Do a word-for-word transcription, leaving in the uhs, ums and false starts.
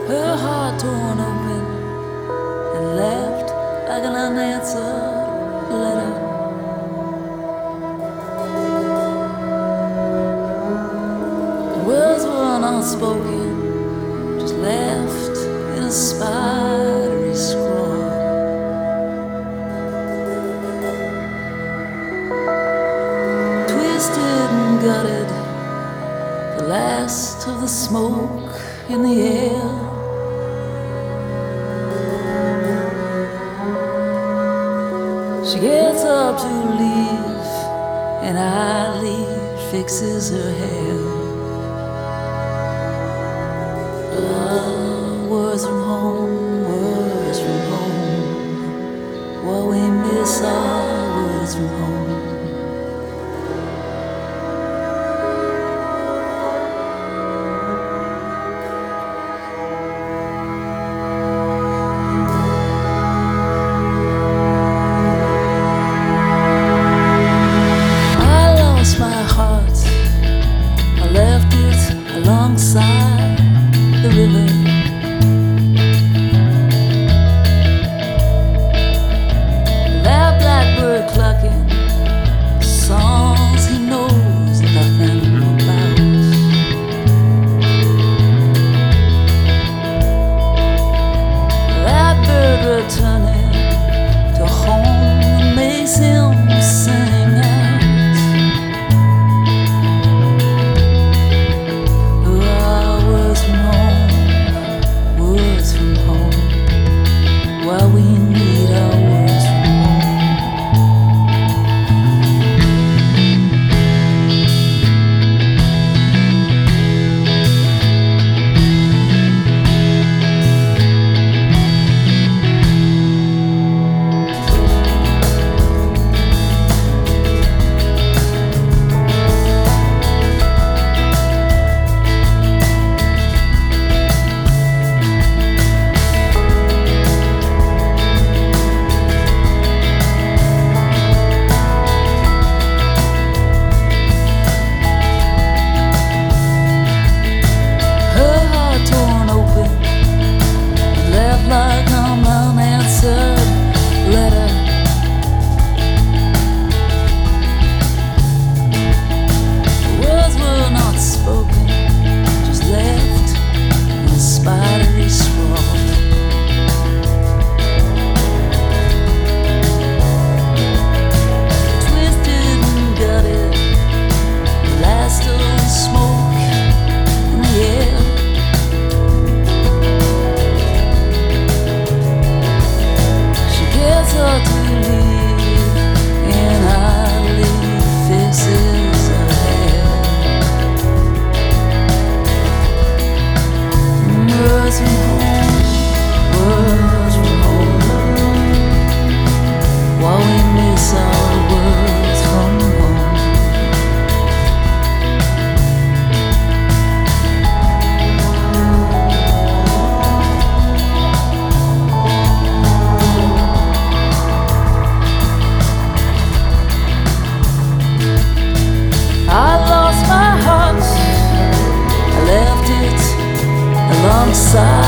her heart torn open and left like an unanswered letter. The words were not spoken, just left in a spidery scrawl. Twisted and gutted, the last of the smoke in the air. She gets up to leave, and idly fixes her hair. Ah, words from home, words from home. What we miss are words from home. Alongside the river, that blackbird clucking songs he knows nothing about. That bird returning to home makes him sing out. Why we need our words from home. Like an unanswered letter. The words were not spoken, just left in a spidery scrawl. Twisted and gutted, the last of the smoke in the air. Gets her to leave, and idly fixes her hair. Words from home, words from home. While we miss our words from home. I lost my heart, I left it alongside